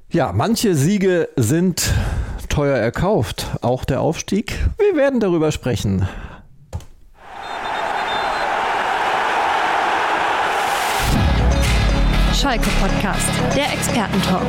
Ja, manche Siege sind teuer erkauft, auch der Aufstieg. Wir werden darüber sprechen. Schalke Podcast, der Expertentalk.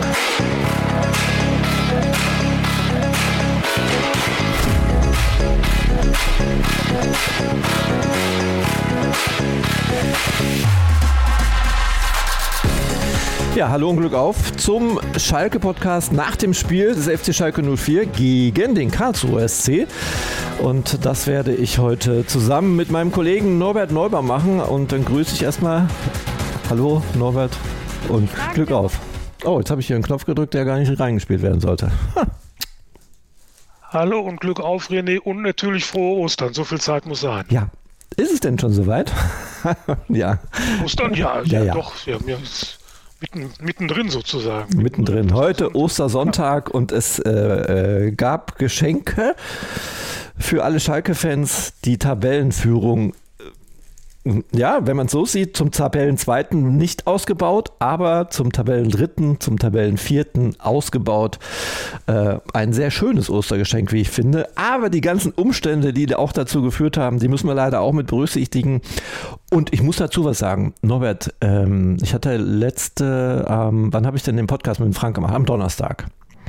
Ja, hallo und Glück auf zum Schalke-Podcast nach dem Spiel des FC Schalke 04 gegen den Karlsruher SC. Und das werde ich heute zusammen mit meinem Kollegen Norbert Neuber machen. Und dann grüße ich erstmal. Hallo Norbert und Glück auf. Oh, jetzt habe ich hier einen Knopf gedrückt, der gar nicht reingespielt werden sollte. Hallo und Glück auf, René, und natürlich frohe Ostern. So viel Zeit muss sein. Ja, ist es denn schon soweit? Ja. Ostern, ja. Doch. Ja, mittendrin sozusagen. Mittendrin. Heute Ostersonntag und es gab Geschenke für alle Schalke-Fans. Die Tabellenführung, ja, wenn man es so sieht, zum Tabellenzweiten nicht ausgebaut, aber zum Tabellendritten, zum Tabellenvierten ausgebaut. Ein sehr schönes Ostergeschenk, wie ich finde. Aber die ganzen Umstände, die auch dazu geführt haben, die müssen wir leider auch mit berücksichtigen. Und ich muss dazu was sagen. Norbert, ich hatte wann habe ich denn den Podcast mit dem Frank gemacht? Am Donnerstag.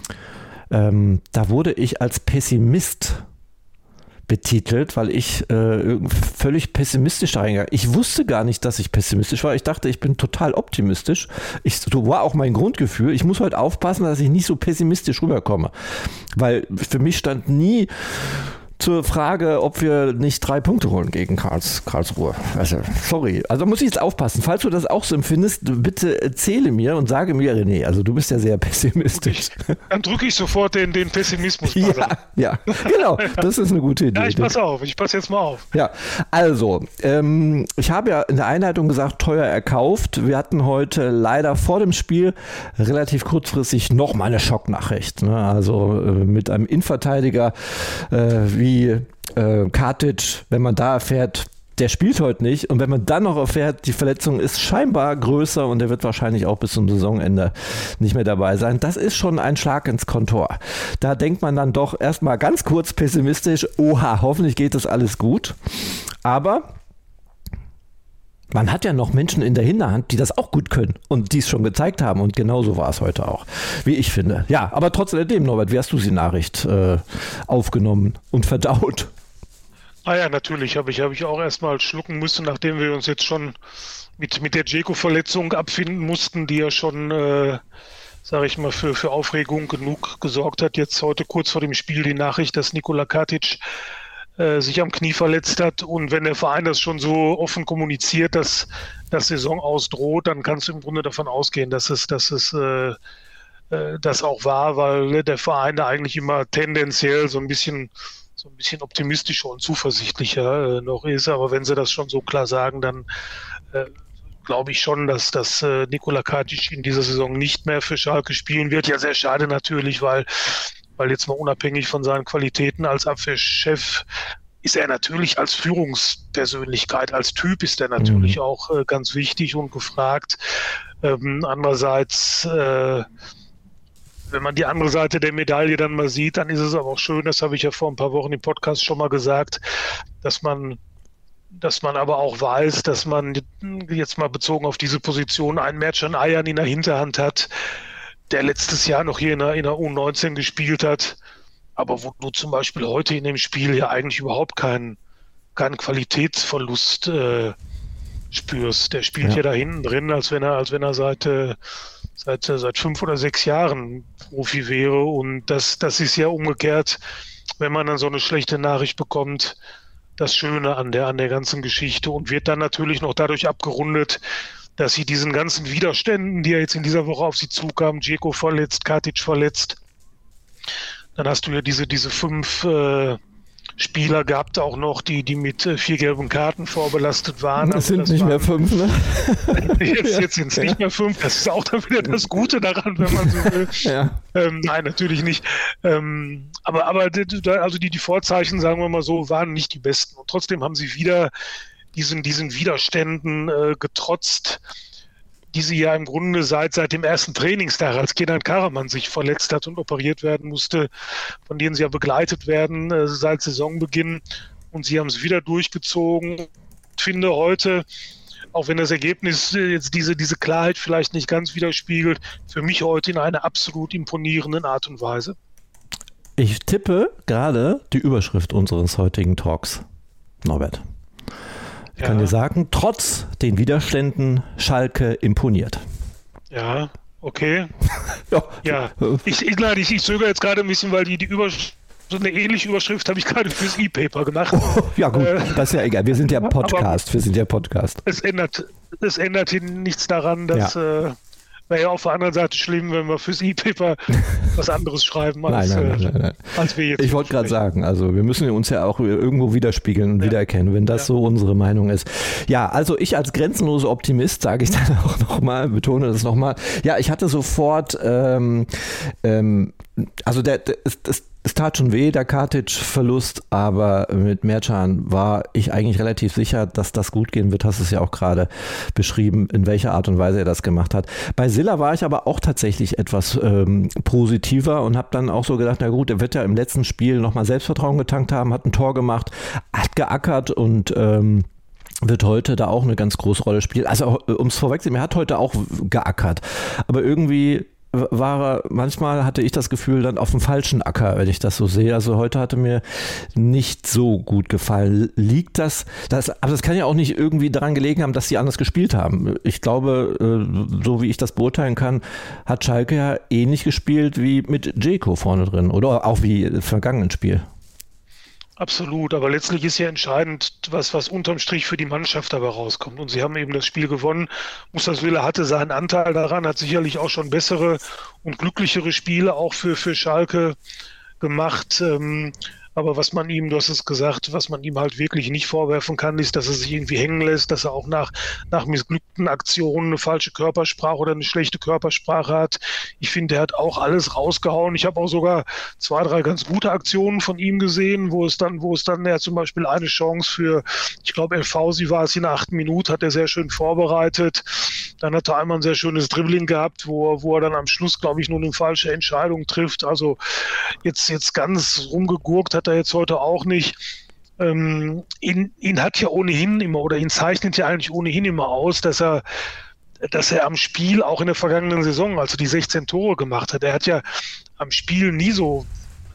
Da wurde ich als Pessimist betitelt, weil ich völlig pessimistisch reingegangen. Ich wusste gar nicht, dass ich pessimistisch war. Ich dachte, ich bin total optimistisch. So war auch mein Grundgefühl. Ich muss heute aufpassen, dass ich nicht so pessimistisch rüberkomme. Weil für mich stand nie zur Frage, ob wir nicht 3 Punkte holen gegen Karlsruhe. Also, sorry. Also muss ich jetzt aufpassen. Falls du das auch so empfindest, bitte erzähle mir und sage mir, René, also du bist ja sehr pessimistisch. Dann drücke ich sofort den Pessimismus. Ja, genau. Das ist eine gute Idee. Ja, ich passe jetzt mal auf. Ja, also, ich habe ja in der Einleitung gesagt, teuer erkauft. Wir hatten heute leider vor dem Spiel relativ kurzfristig nochmal eine Schocknachricht. Ne? Also mit einem Innenverteidiger wie Katic, wenn man da erfährt, der spielt heute nicht, und wenn man dann noch erfährt, die Verletzung ist scheinbar größer und der wird wahrscheinlich auch bis zum Saisonende nicht mehr dabei sein, das ist schon ein Schlag ins Kontor. Da denkt man dann doch erstmal ganz kurz pessimistisch, oha, hoffentlich geht das alles gut. Aber man hat ja noch Menschen in der Hinterhand, die das auch gut können und die es schon gezeigt haben, und genauso war es heute auch, wie ich finde. Ja, aber trotzdem, Norbert, wie hast du die Nachricht aufgenommen und verdaut? Ja, natürlich habe ich auch erstmal schlucken müssen, nachdem wir uns jetzt schon mit der Dzeko-Verletzung abfinden mussten, die ja schon, sage ich mal, für Aufregung genug gesorgt hat. Jetzt heute kurz vor dem Spiel die Nachricht, dass Nikola Katic sich am Knie verletzt hat, und wenn der Verein das schon so offen kommuniziert, dass das Saison ausdroht, dann kannst du im Grunde davon ausgehen, dass es das auch war, weil der Verein da eigentlich immer tendenziell so ein bisschen optimistischer und zuversichtlicher noch ist. Aber wenn sie das schon so klar sagen, dann glaube ich schon, dass Nikola Katic in dieser Saison nicht mehr für Schalke spielen wird. Ja, sehr schade natürlich, weil jetzt mal unabhängig von seinen Qualitäten als Abwehrchef ist er natürlich als Führungspersönlichkeit, als Typ ist er natürlich auch ganz wichtig und gefragt. Andererseits, wenn man die andere Seite der Medaille dann mal sieht, dann ist es aber auch schön, das habe ich ja vor ein paar Wochen im Podcast schon mal gesagt, dass man aber auch weiß, dass man jetzt mal bezogen auf diese Position einen Mertcan Ayhan in der Hinterhand hat, der letztes Jahr noch hier in der U19 gespielt hat, aber wo du zum Beispiel heute in dem Spiel ja eigentlich überhaupt keinen Qualitätsverlust spürst. Der spielt ja da hinten drin, als wenn er seit 5 oder 6 Jahren Profi wäre, und das ist ja umgekehrt, wenn man dann so eine schlechte Nachricht bekommt, das Schöne an der ganzen Geschichte, und wird dann natürlich noch dadurch abgerundet, dass sie diesen ganzen Widerständen, die ja jetzt in dieser Woche auf sie zukamen, Dzeko verletzt, Katic verletzt, dann hast du ja diese 5 Spieler gehabt, auch noch, die mit 4 gelben Karten vorbelastet waren. Das sind nicht mehr 5, ne? Jetzt sind es nicht mehr 5. Das ist auch dann wieder das Gute daran, wenn man so will. Ja. Nein, natürlich nicht. Aber also die Vorzeichen, sagen wir mal so, waren nicht die besten. Und trotzdem haben sie wieder diesen Widerständen getrotzt, die sie ja im Grunde seit dem ersten Trainingstag, als Kenan Karaman sich verletzt hat und operiert werden musste, von denen sie ja begleitet werden seit Saisonbeginn. Und sie haben es wieder durchgezogen. Ich finde heute, auch wenn das Ergebnis jetzt diese Klarheit vielleicht nicht ganz widerspiegelt, für mich heute in einer absolut imponierenden Art und Weise. Ich tippe gerade die Überschrift unseres heutigen Talks, Norbert. Ich kann dir sagen, trotz den Widerständen, Schalke imponiert. Ja, okay. Ja. Ich zögere jetzt gerade ein bisschen, weil die Überschrift, so eine ähnliche Überschrift habe ich gerade fürs E-Paper gemacht. Ja gut, das ist ja egal. Wir sind ja Podcast. Es ändert nichts daran, dass... Wäre ja auf der anderen Seite schlimm, wenn wir fürs E-Paper was anderes schreiben, als wir jetzt. Ich wollte gerade sagen, also wir müssen uns ja auch irgendwo widerspiegeln und wiedererkennen, wenn das so unsere Meinung ist. Ja, also ich als grenzenloser Optimist, sage ich dann auch nochmal, betone das nochmal. Ja, ich hatte sofort, es tat schon weh, der Katic-Verlust, aber mit Mercan war ich eigentlich relativ sicher, dass das gut gehen wird. Hast es ja auch gerade beschrieben, in welcher Art und Weise er das gemacht hat. Bei Silla war ich aber auch tatsächlich etwas positiver und habe dann auch so gedacht, na gut, er wird ja im letzten Spiel nochmal Selbstvertrauen getankt haben, hat ein Tor gemacht, hat geackert und wird heute da auch eine ganz große Rolle spielen. Also um es vorwegzunehmen, er hat heute auch geackert, aber irgendwie manchmal hatte ich das Gefühl, dann auf dem falschen Acker, wenn ich das so sehe. Also heute hatte mir nicht so gut gefallen. Liegt aber das kann ja auch nicht irgendwie daran gelegen haben, dass sie anders gespielt haben. Ich glaube, so wie ich das beurteilen kann, hat Schalke ja ähnlich gespielt wie mit Dzeko vorne drin oder auch wie im vergangenen Spiel. Absolut, aber letztlich ist ja entscheidend, was unterm Strich für die Mannschaft dabei rauskommt. Und sie haben eben das Spiel gewonnen. Mustafi hatte seinen Anteil daran, hat sicherlich auch schon bessere und glücklichere Spiele auch für Schalke gemacht. Aber was man ihm, du hast es gesagt, was man ihm halt wirklich nicht vorwerfen kann, ist, dass er sich irgendwie hängen lässt, dass er auch nach missglückten Aktionen eine falsche Körpersprache oder eine schlechte Körpersprache hat. Ich finde, er hat auch alles rausgehauen. Ich habe auch sogar 2, 3 ganz gute Aktionen von ihm gesehen, wo es dann ja zum Beispiel eine Chance für, ich glaube, El Fauzi war es in der 8. Minute, hat er sehr schön vorbereitet. Dann hat er einmal ein sehr schönes Dribbling gehabt, wo er dann am Schluss, glaube ich, nur eine falsche Entscheidung trifft. Also jetzt ganz rumgegurkt hat er jetzt heute auch nicht. Ihn hat ja ohnehin immer, oder ihn zeichnet ja eigentlich ohnehin immer aus, dass er am Spiel auch in der vergangenen Saison, also die 16 Tore gemacht hat, er hat ja am Spiel nie so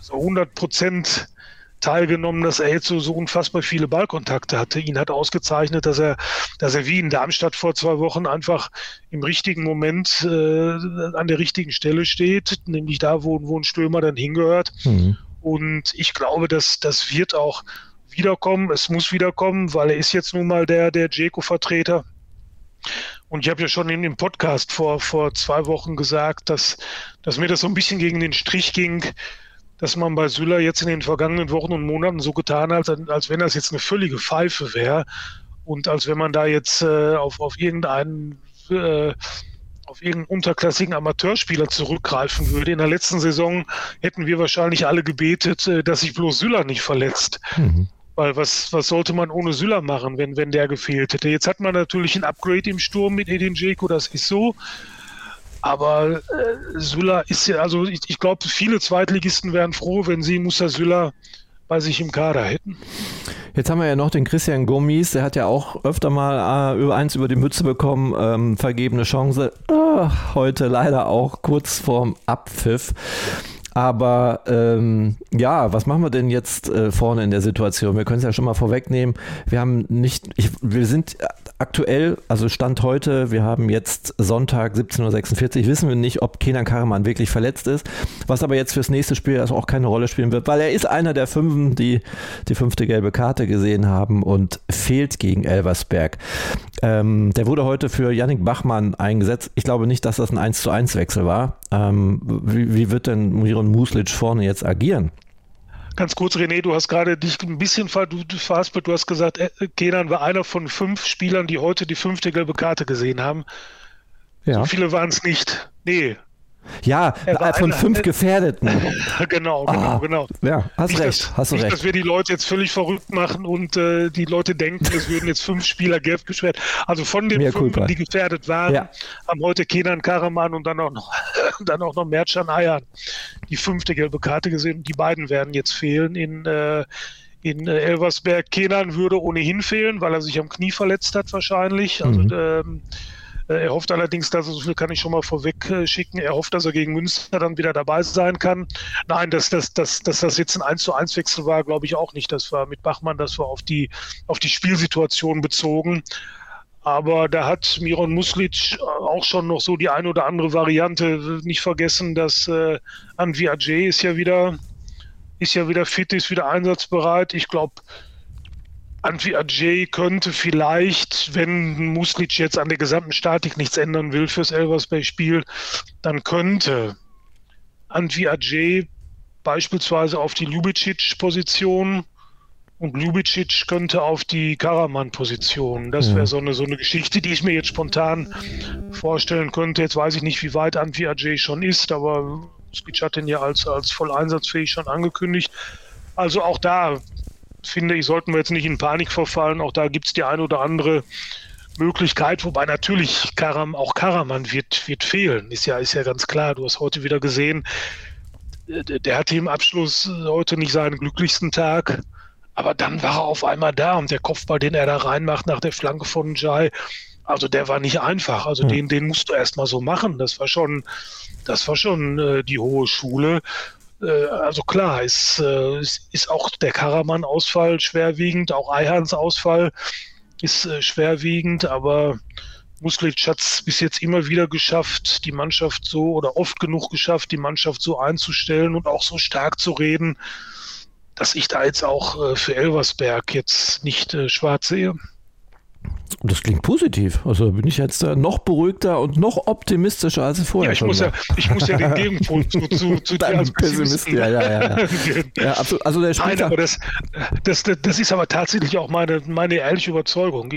100% teilgenommen, dass er jetzt so unfassbar viele Ballkontakte hatte. Ihn hat ausgezeichnet, dass er wie in Darmstadt vor 2 Wochen einfach im richtigen Moment an der richtigen Stelle steht, nämlich da, wo ein Stürmer dann hingehört. Mhm. Und ich glaube, das wird auch wiederkommen. Es muss wiederkommen, weil er ist jetzt nun mal der Dzeko-Vertreter. Und ich habe ja schon in dem Podcast vor 2 Wochen gesagt, dass mir das so ein bisschen gegen den Strich ging, dass man bei Süle jetzt in den vergangenen Wochen und Monaten so getan hat, als wenn das jetzt eine völlige Pfeife wäre und als wenn man da jetzt auf irgendeinen unterklassigen Amateurspieler zurückgreifen würde. In der letzten Saison hätten wir wahrscheinlich alle gebetet, dass sich bloß Süle nicht verletzt. Mhm. Weil was sollte man ohne Süle machen, wenn der gefehlt hätte? Jetzt hat man natürlich ein Upgrade im Sturm mit Edin Dzeko, das ist so. Aber Süle ist ja, also ich glaube, viele Zweitligisten wären froh, wenn sie Musa Süle bei sich im Kader hätten. Jetzt haben wir ja noch den Christian Gomis, der hat ja auch öfter mal eins über die Mütze bekommen, vergebene Chance. Heute leider auch kurz vorm Abpfiff. Aber was machen wir denn jetzt vorne in der Situation? Wir können es ja schon mal vorwegnehmen. Wir sind aktuell, also Stand heute, wir haben jetzt Sonntag 17.46 Uhr, wissen wir nicht, ob Kenan Karaman wirklich verletzt ist, was aber jetzt fürs nächste Spiel also auch keine Rolle spielen wird, weil er ist einer der 5, die 5. gelbe Karte gesehen haben und fehlt gegen Elversberg. Der wurde heute für Yannick Bachmann eingesetzt. Ich glaube nicht, dass das ein 1:1 Wechsel war. Wie wird denn Miron Muslic vorne jetzt agieren? Ganz kurz, René, du hast gerade dich ein bisschen verhaspelt. Du hast gesagt, Kenan war einer von 5 Spielern, die heute die 5. gelbe Karte gesehen haben. Ja. So viele waren es nicht. Nee. Ja, von 5 Gefährdeten. Genau. Ja, hast du recht. Nicht, dass wir die Leute jetzt völlig verrückt machen und die Leute denken, es würden jetzt 5 Spieler gelb gesperrt. Also von den 5, die gefährdet waren, haben heute Kenan Karaman und dann auch noch Mertcan Ayhan die 5. gelbe Karte gesehen. Die beiden werden jetzt fehlen in Elversberg. Kenan würde ohnehin fehlen, weil er sich am Knie verletzt hat wahrscheinlich. Also er hofft allerdings, dass er, so viel kann ich schon mal vorweg schicken, er hofft, dass er gegen Münster dann wieder dabei sein kann. Nein, dass das jetzt ein 1:1 Wechsel war, glaube ich auch nicht. Das war mit Bachmann, das war auf die Spielsituation bezogen. Aber da hat Miron Muslic auch schon noch so die ein oder andere Variante. Nicht vergessen, dass Anvi Ajay ist ja wieder fit, ist wieder einsatzbereit. Ich glaube, Anvi Ajay könnte vielleicht, wenn Muslic jetzt an der gesamten Statik nichts ändern will fürs Elversberg-Spiel, dann könnte Anvi Ajay beispielsweise auf die Ljubicic-Position und Ljubicic könnte auf die Karaman-Position. Das wäre so eine Geschichte, die ich mir jetzt spontan vorstellen könnte. Jetzt weiß ich nicht, wie weit Anvi Ajay schon ist, aber Muslic hat den ja als voll einsatzfähig schon angekündigt. Also auch da finde ich, sollten wir jetzt nicht in Panik verfallen. Auch da gibt es die ein oder andere Möglichkeit, wobei natürlich auch Karaman wird fehlen. Ist ja ganz klar. Du hast heute wieder gesehen, der hatte im Abschluss heute nicht seinen glücklichsten Tag, aber dann war er auf einmal da und der Kopfball, den er da reinmacht nach der Flanke von Njai, also der war nicht einfach. Also den musst du erst mal so machen. Das war schon die hohe Schule. Also klar, ist auch der Karaman-Ausfall schwerwiegend, auch Ayhans Ausfall ist schwerwiegend, aber Muslic hat es bis jetzt immer wieder geschafft, die Mannschaft so oder oft genug geschafft, die Mannschaft so einzustellen und auch so stark zu reden, dass ich da jetzt auch für Elversberg jetzt nicht schwarz sehe. Das klingt positiv. Also bin ich jetzt noch beruhigter und noch optimistischer als vorher. Ja, ich muss ja den Gegenpol zu dir als Pessimisten. Ja, absolut. Also der Nein, aber das ist aber tatsächlich auch meine ehrliche Überzeugung.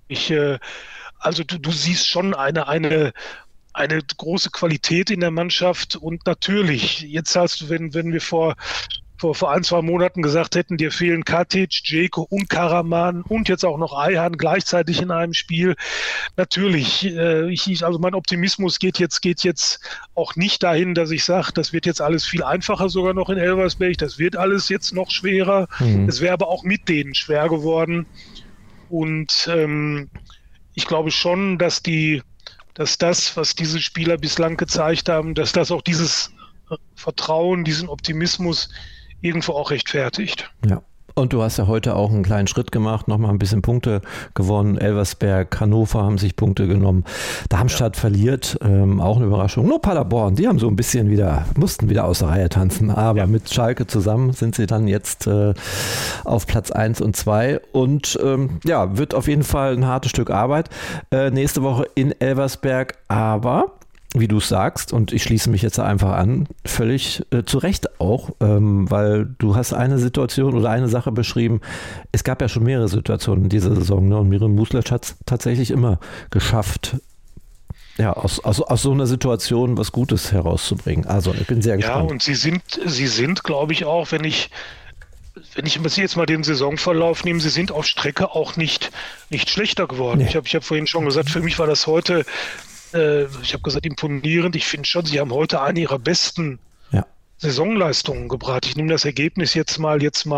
Also du siehst schon eine große Qualität in der Mannschaft und natürlich, jetzt hast du, wenn wir vor 1-2 Monaten gesagt hätten, dir fehlen Katic, Dzeko und Karaman und jetzt auch noch Ayhan gleichzeitig in einem Spiel. Natürlich, also mein Optimismus geht jetzt auch nicht dahin, dass ich sage, das wird jetzt alles viel einfacher sogar noch in Elversberg, das wird alles jetzt noch schwerer. Es wäre aber auch mit denen schwer geworden. Und ich glaube schon, dass das, was diese Spieler bislang gezeigt haben, dass das auch dieses Vertrauen, diesen Optimismus irgendwo auch rechtfertigt. Ja. Und du hast ja heute auch einen kleinen Schritt gemacht, nochmal ein bisschen Punkte gewonnen. Elversberg, Hannover haben sich Punkte genommen. Darmstadt verliert, auch eine Überraschung. Nur Paderborn, die haben so ein bisschen mussten wieder aus der Reihe tanzen. Aber mit Schalke zusammen sind sie dann jetzt auf Platz 1 und 2. Und wird auf jeden Fall ein hartes Stück Arbeit. Nächste Woche in Elversberg, aber wie du es sagst, und ich schließe mich jetzt einfach an, völlig zu Recht auch, weil du hast eine Situation oder eine Sache beschrieben. Es gab ja schon mehrere Situationen in dieser Saison, ne? Und Miron Muslic hat es tatsächlich immer geschafft, aus so einer Situation was Gutes herauszubringen. Also ich bin sehr gespannt. Ja, und sie sind, glaube ich, auch, wenn ich jetzt mal den Saisonverlauf nehme, sie sind auf Strecke auch nicht schlechter geworden. Nee. Ich hab vorhin schon gesagt, für mich war das heute ich habe gesagt, imponierend. Ich finde schon, sie haben heute eine ihrer besten Saisonleistungen gebracht. Ich nehme das Ergebnis jetzt mal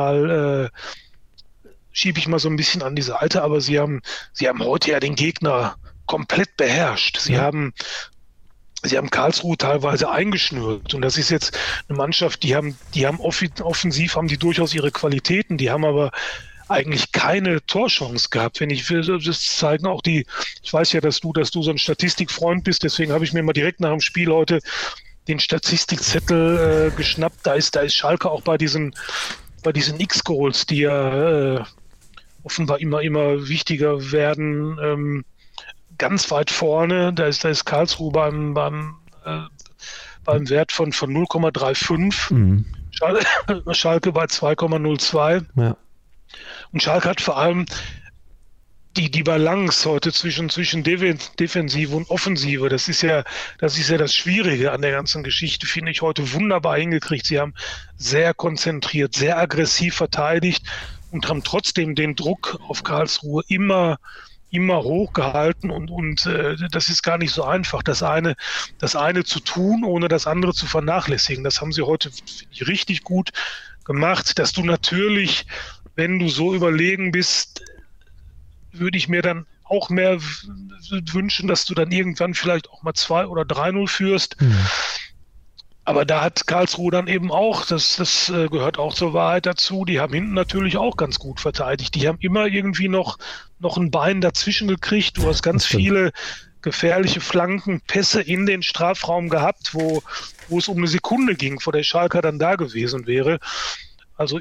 schiebe ich mal so ein bisschen an die Seite, aber sie haben heute ja den Gegner komplett beherrscht. Sie haben Karlsruhe teilweise eingeschnürt und das ist jetzt eine Mannschaft, die haben offensiv haben die durchaus ihre Qualitäten, die haben aber eigentlich keine Torchance gehabt. Das zeigen auch ich weiß ja, dass du so ein Statistikfreund bist, deswegen habe ich mir mal direkt nach dem Spiel heute den Statistikzettel geschnappt. Da ist Schalke auch bei diesen X-Goals, die ja offenbar immer wichtiger werden, ganz weit vorne. Da ist Karlsruhe beim Wert von 0,35. Schalke bei 2,02. Ja. Und Schalke hat vor allem die Balance heute zwischen Defensive und Offensive, das ist ja das Schwierige an der ganzen Geschichte, finde ich heute wunderbar hingekriegt. Sie haben sehr konzentriert, sehr aggressiv verteidigt und haben trotzdem den Druck auf Karlsruhe immer hochgehalten und das ist gar nicht so einfach, das eine zu tun, ohne das andere zu vernachlässigen. Das haben sie heute, finde ich, richtig gut gemacht, dass du natürlich, wenn du so überlegen bist, würde ich mir dann auch mehr wünschen, dass du dann irgendwann vielleicht auch mal 2 oder 3-0 führst. Aber da hat Karlsruhe dann eben auch, das gehört auch zur Wahrheit dazu, die haben hinten natürlich auch ganz gut verteidigt. Die haben immer irgendwie noch ein Bein dazwischen gekriegt. Du hast ganz viele gefährliche Flankenpässe in den Strafraum gehabt, wo es um eine Sekunde ging, vor der Schalker dann da gewesen wäre. Also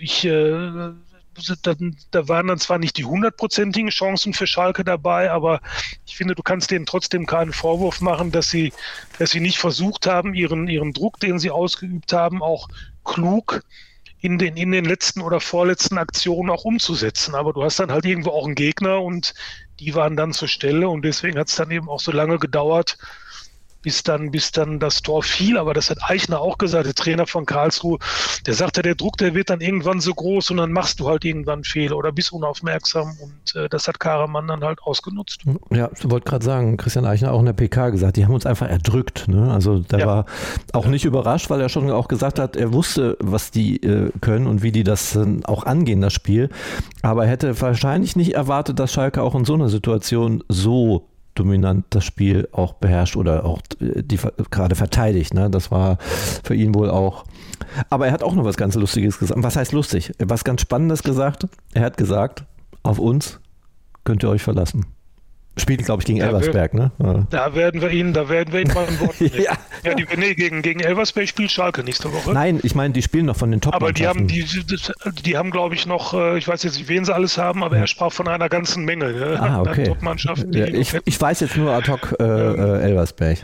da waren dann zwar nicht die 100%igen Chancen für Schalke dabei, aber ich finde, du kannst denen trotzdem keinen Vorwurf machen, dass sie nicht versucht haben, ihren Druck, den sie ausgeübt haben, auch klug in den letzten oder vorletzten Aktionen auch umzusetzen. Aber du hast dann halt irgendwo auch einen Gegner und die waren dann zur Stelle und deswegen hat es dann eben auch so lange gedauert, bis dann das Tor fiel. Aber das hat Eichner auch gesagt, der Trainer von Karlsruhe, der sagte, der Druck, der wird dann irgendwann so groß und dann machst du halt irgendwann einen Fehler oder bist unaufmerksam und das hat Karaman dann halt ausgenutzt. Ja, ich wollte gerade sagen, Christian Eichner auch in der PK gesagt, die haben uns einfach erdrückt. Ne? Also der war auch nicht überrascht, weil er schon auch gesagt hat, er wusste, was die können und wie die das auch angehen, das Spiel. Aber er hätte wahrscheinlich nicht erwartet, dass Schalke auch in so einer Situation so dominant das Spiel auch beherrscht oder auch die gerade verteidigt. Ne? Das war für ihn wohl auch. Aber er hat auch noch was ganz Lustiges gesagt. Was heißt lustig? Was ganz Spannendes gesagt. Er hat gesagt, auf uns könnt ihr euch verlassen. Spielt, glaube ich, gegen Elversberg, ne? Ja. Da werden wir ihn mal ein Wort nehmen. Gegen Elversberg spielt Schalke nächste Woche. Nein, ich meine, die spielen noch von den Top-Mannschaften. Aber die haben, glaube ich, noch, ich weiß jetzt nicht, wen sie alles haben, aber er sprach von einer ganzen Menge. Ne? Okay. Top-Mannschaften. Ja, ich weiß jetzt nur ad hoc Elversberg.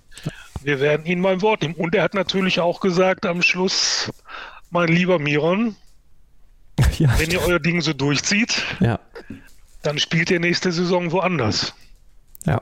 Wir werden ihn mal ein Wort nehmen. Und er hat natürlich auch gesagt am Schluss, mein lieber Miron, wenn ihr euer Ding so durchzieht, dann spielt ihr nächste Saison woanders. Ja.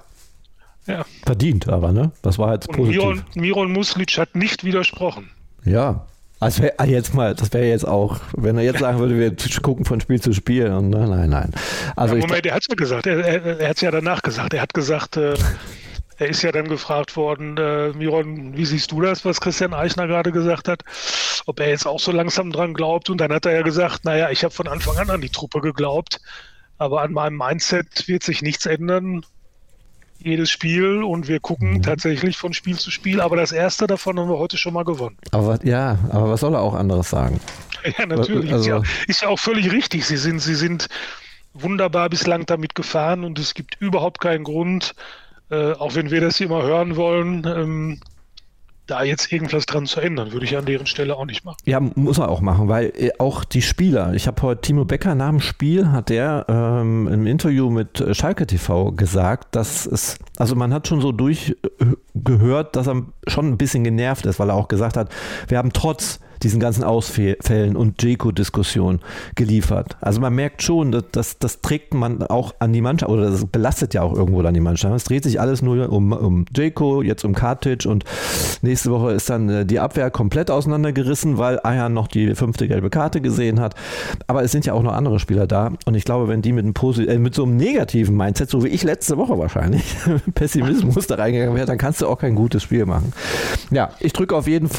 Verdient aber, ne? Das war jetzt positiv. Und Miron Muslic hat nicht widersprochen. Ja. Das wäre jetzt auch, wenn er jetzt sagen würde, wir gucken von Spiel zu Spiel. Und nein. Also Moment, er hat es ja gesagt. Er hat es ja danach gesagt. Er hat gesagt, er ist ja dann gefragt worden, Miron, wie siehst du das, was Christian Eichner gerade gesagt hat? Ob er jetzt auch so langsam dran glaubt. Und dann hat er ja gesagt, naja, ich habe von Anfang an die Truppe geglaubt. Aber an meinem Mindset wird sich nichts ändern. Jedes Spiel und wir gucken tatsächlich von Spiel zu Spiel. Aber das erste davon haben wir heute schon mal gewonnen. Aber was soll er auch anderes sagen? Ja, natürlich. Also, ist ja auch völlig richtig. Sie sind wunderbar bislang damit gefahren und es gibt überhaupt keinen Grund, auch wenn wir das immer hören wollen, da jetzt irgendwas dran zu ändern, würde ich an deren Stelle auch nicht machen. Ja, muss er auch machen, weil auch die Spieler, ich habe heute Timo Becker nach dem Spiel, hat der im Interview mit Schalke TV gesagt, dass man hat schon so durchgehört, dass er schon ein bisschen genervt ist, weil er auch gesagt hat, wir haben trotz diesen ganzen Ausfällen und Dzeko-Diskussionen geliefert. Also man merkt schon, das trägt man auch an die Mannschaft, oder das belastet ja auch irgendwo dann die Mannschaft. Es dreht sich alles nur um Dzeko, jetzt um Kartic und nächste Woche ist dann die Abwehr komplett auseinandergerissen, weil Ayhan noch die 5. gelbe Karte gesehen hat. Aber es sind ja auch noch andere Spieler da und ich glaube, wenn die mit so einem negativen Mindset, so wie ich letzte Woche wahrscheinlich, Pessimismus da reingegangen wäre, dann kannst du auch kein gutes Spiel machen. Ja, ich drücke auf jeden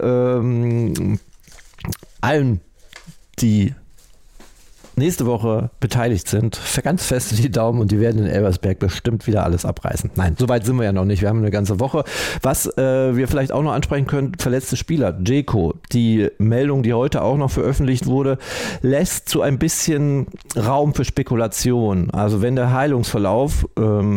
Fall allen, die nächste Woche beteiligt sind, ganz fest die Daumen und die werden in Elversberg bestimmt wieder alles abreißen. Nein, so weit sind wir ja noch nicht. Wir haben eine ganze Woche. Was wir vielleicht auch noch ansprechen können, verletzte Spieler. Dzeko, die Meldung, die heute auch noch veröffentlicht wurde, lässt zu ein bisschen Raum für Spekulation. Also wenn der Heilungsverlauf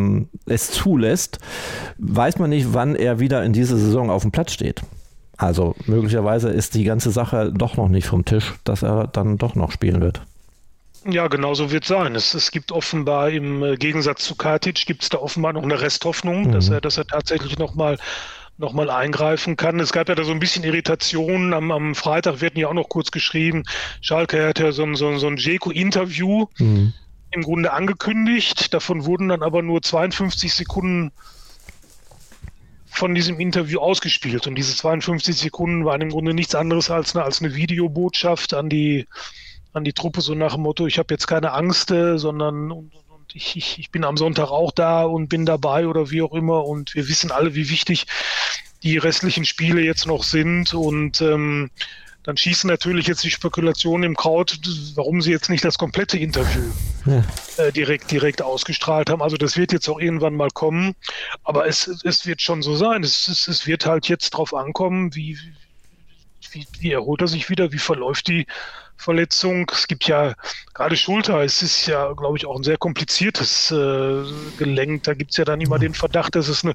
es zulässt, weiß man nicht, wann er wieder in dieser Saison auf dem Platz steht. Also möglicherweise ist die ganze Sache doch noch nicht vom Tisch, dass er dann doch noch spielen wird. Ja, genau so wird es sein. Es gibt offenbar im Gegensatz zu Kartic, gibt es da offenbar noch eine Resthoffnung, dass er tatsächlich noch mal eingreifen kann. Es gab ja da so ein bisschen Irritationen. Am Freitag wird ja auch noch kurz geschrieben, Schalke hat ja so ein Dzeko-Interview im Grunde angekündigt. Davon wurden dann aber nur 52 Sekunden von diesem Interview ausgespielt. Und diese 52 Sekunden waren im Grunde nichts anderes als eine Videobotschaft an die Truppe, so nach dem Motto, ich habe jetzt keine Angst, sondern und ich bin am Sonntag auch da und bin dabei oder wie auch immer. Und wir wissen alle, wie wichtig die restlichen Spiele jetzt noch sind. Und dann schießen natürlich jetzt die Spekulationen im Kraut, warum sie jetzt nicht das komplette Interview direkt ausgestrahlt haben. Also das wird jetzt auch irgendwann mal kommen. Aber es wird schon so sein. Es wird halt jetzt drauf ankommen, wie erholt er sich wieder, wie verläuft die Verletzung. Es gibt ja gerade Schulter, es ist ja, glaube ich, auch ein sehr kompliziertes Gelenk. Da gibt es ja dann immer den Verdacht, dass es eine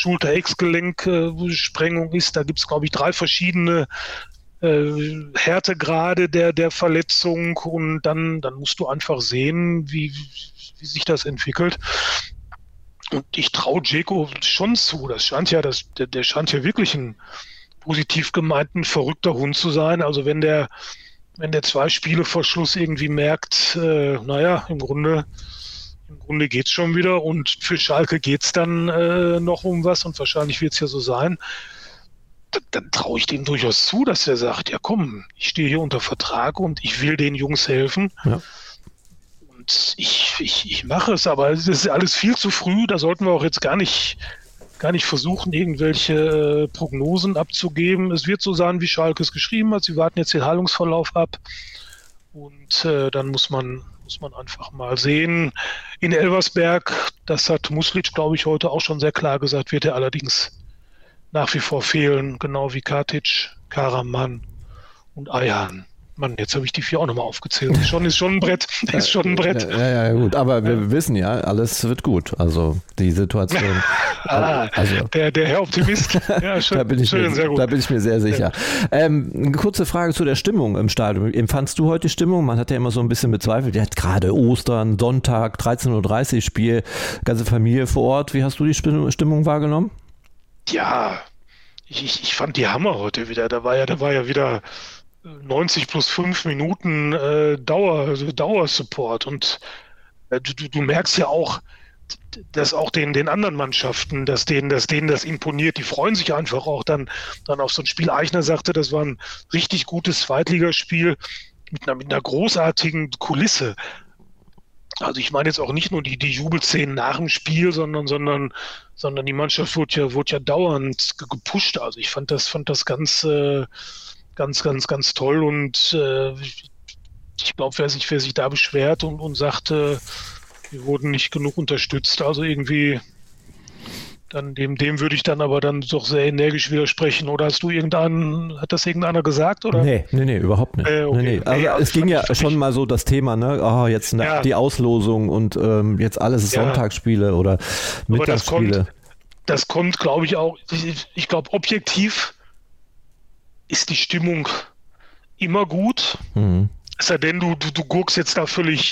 Schulter-Ex-Gelenk-Sprengung ist. Da gibt es, glaube ich, 3 verschiedene Härtegrade der Verletzung und dann musst du einfach sehen, wie sich das entwickelt. Und ich traue Dzeko schon zu. Der scheint ja wirklich ein positiv gemeinten verrückter Hund zu sein. Also wenn der 2 Spiele vor Schluss irgendwie merkt, im Grunde geht's schon wieder und für Schalke geht's dann noch um was und wahrscheinlich wird's ja so sein, dann traue ich dem durchaus zu, dass er sagt, ja komm, ich stehe hier unter Vertrag und ich will den Jungs helfen. Ja. Und ich mache es, aber es ist alles viel zu früh, da sollten wir auch jetzt gar nicht versuchen, irgendwelche Prognosen abzugeben. Es wird so sein, wie Schalke es geschrieben hat. Sie warten jetzt den Heilungsverlauf ab. Und dann muss man einfach mal sehen. In Elversberg, das hat Muslic, glaube ich, heute auch schon sehr klar gesagt, wird er allerdings nach wie vor fehlen. Genau wie Katic, Karaman und Ayhan. Mann, jetzt habe ich die 4 auch nochmal aufgezählt. Ist schon ein Brett. Ja, gut. Aber wir wissen ja, alles wird gut. Also die Situation. Der Herr Optimist. Ja, schön, da bin ich mir sehr sicher. Ja. Eine kurze Frage zu der Stimmung im Stadion. Empfandst du heute die Stimmung? Man hat ja immer so ein bisschen bezweifelt. Ja, gerade Ostern, Sonntag, 13:30 Uhr Spiel, ganze Familie vor Ort. Wie hast du die Stimmung wahrgenommen? Ja, ich fand die Hammer heute wieder. Da war ja wieder 90 plus 5 Minuten Dauersupport und du merkst ja auch, dass auch den anderen Mannschaften, dass denen das imponiert, die freuen sich einfach auch dann auf so ein Spiel. Eichner sagte, das war ein richtig gutes Zweitligaspiel mit einer großartigen Kulisse. Also ich meine jetzt auch nicht nur die Jubelszenen nach dem Spiel, sondern die Mannschaft wurde ja dauernd gepusht. Also ich fand das ganz toll und ich glaube, wer sich da beschwert und sagt, wir wurden nicht genug unterstützt, also irgendwie dann dem würde ich dann aber dann doch sehr energisch widersprechen. Oder hat das irgendeiner gesagt? Oder? Nee, überhaupt nicht. Okay. Nee. Also es ging ja schon mal so das Thema, ne? Jetzt die Auslosung und jetzt alles Sonntagsspiele oder Mittagsspiele. Das kommt, glaube ich, auch, ich glaube, objektiv ist die Stimmung immer gut. Mhm. Es sei denn, du guckst jetzt da völlig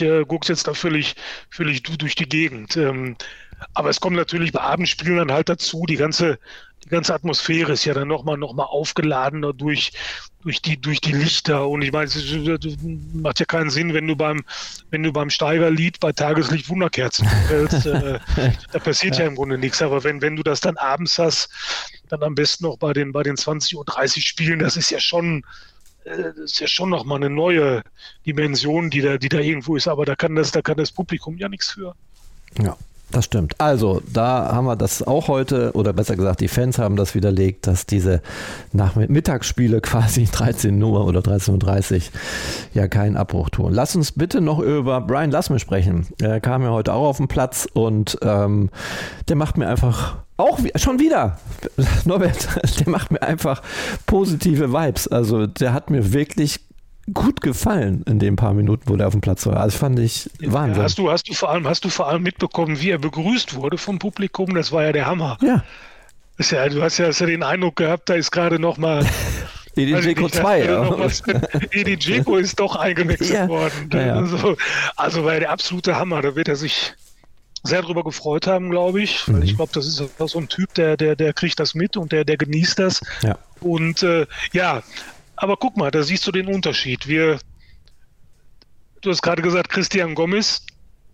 durch die Gegend. Aber es kommt natürlich bei Abendspielen dann halt dazu, die ganze Atmosphäre ist ja dann nochmal aufgeladener durch die Lichter. Und ich meine, es macht ja keinen Sinn, wenn du beim Steigerlied bei Tageslicht Wunderkerzen hältst. Da passiert ja im Grunde nichts. Aber wenn du das dann abends hast, dann am besten noch bei den 20:30 Uhr Spielen, das ist ja schon nochmal eine neue Dimension, die da irgendwo ist. Aber da kann das Publikum ja nichts für. Ja. Das stimmt. Also, da haben wir das auch heute, oder besser gesagt, die Fans haben das widerlegt, dass diese Mittagsspiele quasi 13 Uhr oder 13:30 Uhr ja keinen Abbruch tun. Lass uns bitte noch über Brian Lasme sprechen. Er kam ja heute auch auf den Platz und der macht mir einfach schon wieder, Norbert, der macht mir einfach positive Vibes. Also, der hat mir wirklich gut gefallen in den paar Minuten, wo der auf dem Platz war. Also fand ich Wahnsinn. Hast du vor allem mitbekommen, wie er begrüßt wurde vom Publikum? Das war ja der Hammer. Ja. Du hast ja den Eindruck gehabt, da ist gerade noch mal Edin Dzeko 2. Edin Dzeko ist doch eingewechselt worden. Ja. Also war der absolute Hammer. Da wird er sich sehr drüber gefreut haben, glaube ich. Weil ich glaube, das ist auch so ein Typ, der kriegt das mit und der genießt das. Ja. Und aber guck mal, da siehst du den Unterschied. Du hast gerade gesagt, Christian Gomez,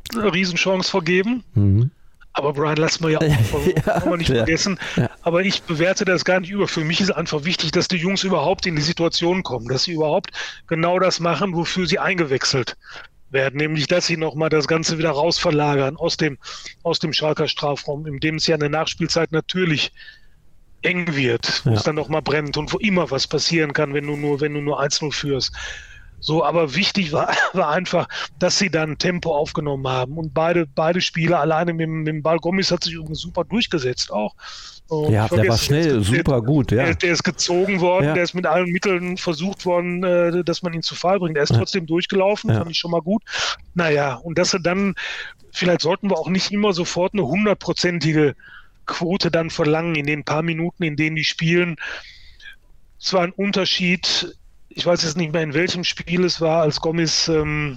eine Riesenchance vergeben. Aber Brian lassen wir ja auch, kann man nicht vergessen. Ja. Aber ich bewerte das gar nicht über. Für mich ist einfach wichtig, dass die Jungs überhaupt in die Situation kommen, dass sie überhaupt genau das machen, wofür sie eingewechselt werden. Nämlich, dass sie nochmal das Ganze wieder rausverlagern aus dem Schalker Strafraum, in dem es ja in der Nachspielzeit natürlich eng wird, wo es dann nochmal brennt und wo immer was passieren kann, wenn du nur 1-0 führst. So, aber wichtig war einfach, dass sie dann Tempo aufgenommen haben und beide Spieler alleine mit dem Ball. Gomis hat sich übrigens super durchgesetzt auch. Und der war schnell, super gut. Ja. Der ist gezogen worden, der ist mit allen Mitteln versucht worden, dass man ihn zu Fall bringt. Er ist trotzdem durchgelaufen, fand ich schon mal gut. Naja, und dass er dann, vielleicht sollten wir auch nicht immer sofort eine 100%ige Quote dann verlangen in den paar Minuten, in denen die spielen. Es war ein Unterschied. Ich weiß jetzt nicht mehr, in welchem Spiel es war, als Gomis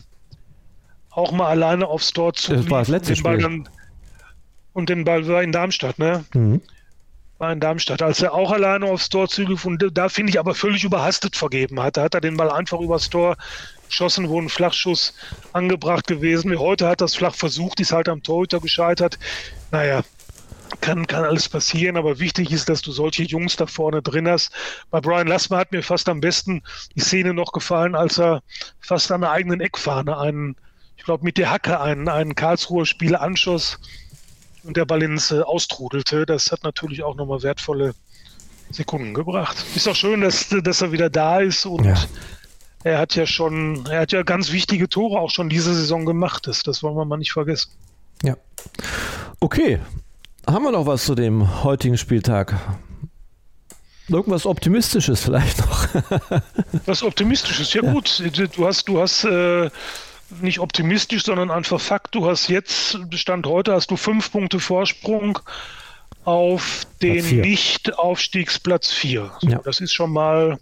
auch mal alleine aufs Tor zulief. Das war das letzte Spiel. Und den Ball war in Darmstadt, ne? War in Darmstadt. Als er auch alleine aufs Tor zulief und da finde ich aber völlig überhastet vergeben hat. Da hat er den Ball einfach übers Tor geschossen, wo ein Flachschuss angebracht gewesen wäre. Heute hat das flach versucht, ist halt am Torhüter gescheitert. Naja, kann alles passieren, aber wichtig ist, dass du solche Jungs da vorne drin hast. Bei Brian Lassmer hat mir fast am besten die Szene noch gefallen, als er fast an der eigenen Eckfahne ich glaube mit der Hacke einen Karlsruher Spieler anschoss und der Ball ins Austrudelte. Das hat natürlich auch nochmal wertvolle Sekunden gebracht. Ist auch schön, dass er wieder da ist und er hat ja ganz wichtige Tore auch schon diese Saison gemacht. Das wollen wir mal nicht vergessen. Ja. Okay. Haben wir noch was zu dem heutigen Spieltag? Irgendwas Optimistisches vielleicht noch? Was Optimistisches? Ja gut, du hast nicht optimistisch, sondern einfach Fakt. Du hast jetzt, Stand heute, hast du 5 Punkte Vorsprung auf den Nicht-Aufstiegsplatz 4. So, das ist schon mal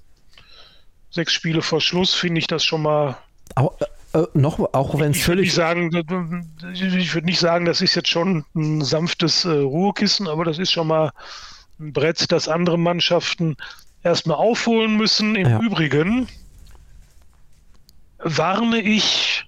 6 Spiele vor Schluss, finde ich das schon mal... auch wenn es völlig... Ich würde nicht sagen, das ist jetzt schon ein sanftes Ruhekissen, aber das ist schon mal ein Brett, das andere Mannschaften erstmal aufholen müssen. Im Übrigen warne ich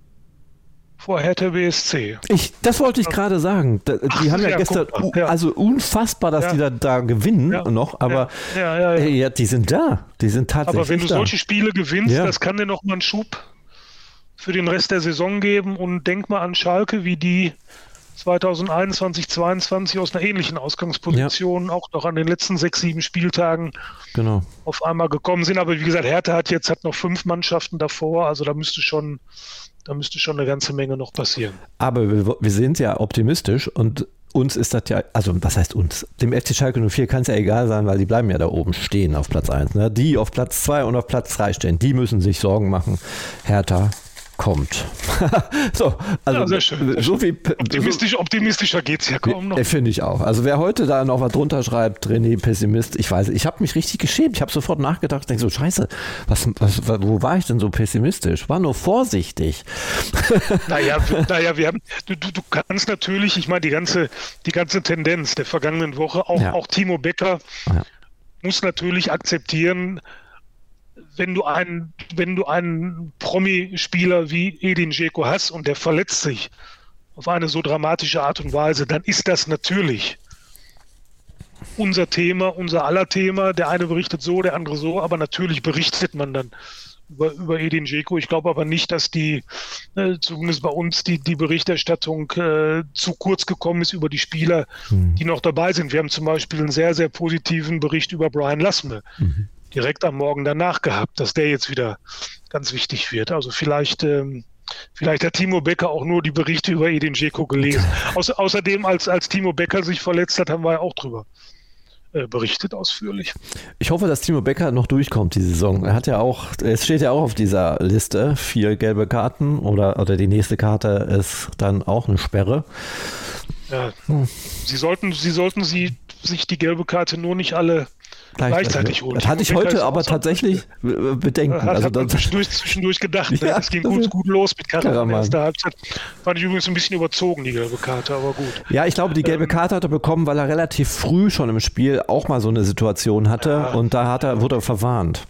vor Hertha BSC. Das wollte ich gerade sagen. Die haben ja gestern, also unfassbar, dass die da gewinnen noch, aber die sind da. Die sind tatsächlich da. Aber wenn du solche Spiele gewinnst, das kann dir noch mal einen Schub für den Rest der Saison geben und denk mal an Schalke, wie die 2021, 2022 aus einer ähnlichen Ausgangsposition auch noch an den letzten 6, 7 Spieltagen auf einmal gekommen sind. Aber wie gesagt, Hertha hat noch 5 Mannschaften davor, also da müsste schon eine ganze Menge noch passieren. Aber wir sind ja optimistisch und uns ist das ja, also was heißt uns? Dem FC Schalke 04 kann es ja egal sein, weil die bleiben ja da oben stehen auf Platz 1. Ne? Die auf Platz 2 und auf Platz 3 stehen, die müssen sich Sorgen machen. Hertha kommt. So, also sehr schön. So viel optimistischer geht es ja kaum noch. Finde ich auch. Also wer heute da noch was drunter schreibt, René, Pessimist, ich weiß, ich habe mich richtig geschämt. Ich habe sofort nachgedacht, denke so, scheiße, wo war ich denn so pessimistisch? War nur vorsichtig. Naja, wir haben, du kannst natürlich, ich meine, die ganze Tendenz der vergangenen Woche, auch Timo Becker muss natürlich akzeptieren, wenn du einen Promi-Spieler wie Edin Dzeko hast und der verletzt sich auf eine so dramatische Art und Weise, dann ist das natürlich unser Thema, unser aller Thema. Der eine berichtet so, der andere so, aber natürlich berichtet man dann über Edin Dzeko. Ich glaube aber nicht, dass zumindest bei uns, die Berichterstattung zu kurz gekommen ist über die Spieler, die noch dabei sind. Wir haben zum Beispiel einen sehr, sehr positiven Bericht über Brian Lassme direkt am Morgen danach gehabt, dass der jetzt wieder ganz wichtig wird. Also vielleicht hat Timo Becker auch nur die Berichte über Edin Dzeko gelesen. Außerdem, als Timo Becker sich verletzt hat, haben wir ja auch drüber berichtet ausführlich. Ich hoffe, dass Timo Becker noch durchkommt die Saison. Es steht ja auch auf dieser Liste 4 gelbe Karten oder die nächste Karte ist dann auch eine Sperre. Ja, Sie sollten sich die gelbe Karte nur nicht alle gleichzeitig holen. Das hatte ich heute aber tatsächlich Bedenken. Hat man zwischendurch gedacht. Ja, es ging gut los mit Karaman. In der ersten Halbzeit fand ich übrigens ein bisschen überzogen, die gelbe Karte, aber gut. Ja, ich glaube, die gelbe Karte hat er bekommen, weil er relativ früh schon im Spiel auch mal so eine Situation hatte und da wurde er verwarnt.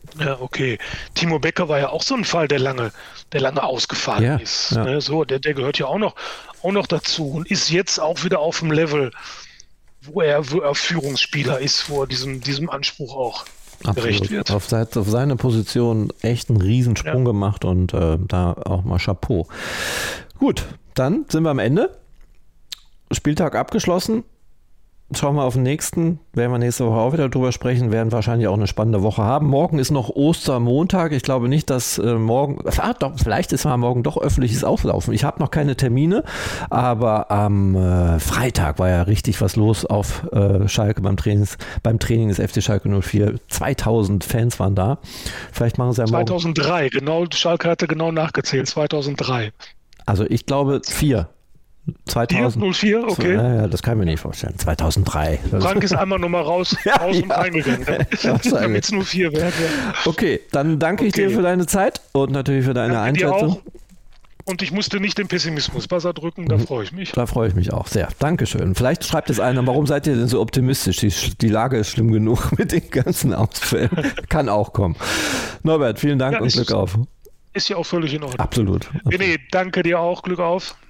Ja, okay. Timo Becker war ja auch so ein Fall, der lange ausgefallen ist. Ja. Ne? So, der gehört ja auch noch dazu und ist jetzt auch wieder auf dem Level, wo er Führungsspieler ist, wo er diesem Anspruch auch gerecht wird. Auf seine Position echt einen Riesensprung gemacht und da auch mal Chapeau. Gut, dann sind wir am Ende. Spieltag abgeschlossen. Schauen wir auf den nächsten. Werden wir nächste Woche auch wieder drüber sprechen. Werden wahrscheinlich auch eine spannende Woche haben. Morgen ist noch Ostermontag. Ich glaube nicht, dass morgen... doch, vielleicht ist mal morgen doch öffentliches Auflaufen. Ich habe noch keine Termine, aber am Freitag war ja richtig was los auf Schalke beim Training des FC Schalke 04. 2000 Fans waren da. Vielleicht machen sie ja morgen... 2003, genau. Schalke hatte genau nachgezählt. 2003. Also ich glaube 4. 04, okay. Ja, das kann ich mir nicht vorstellen. 2003. Frank ist einmal nochmal raus und reingegangen, damit es nur 4 wäre. Okay, dann danke ich dir für deine Zeit und natürlich für deine Einschätzung. Und ich musste nicht den Pessimismus-Buzzer drücken, da freue ich mich. Da freue ich mich auch sehr. Dankeschön. Vielleicht schreibt es einer, warum seid ihr denn so optimistisch? Die Lage ist schlimm genug mit den ganzen Ausfällen. Kann auch kommen. Norbert, vielen Dank und Glück auf. Ist ja auch völlig in Ordnung. Absolut. Nee, danke dir auch. Glück auf.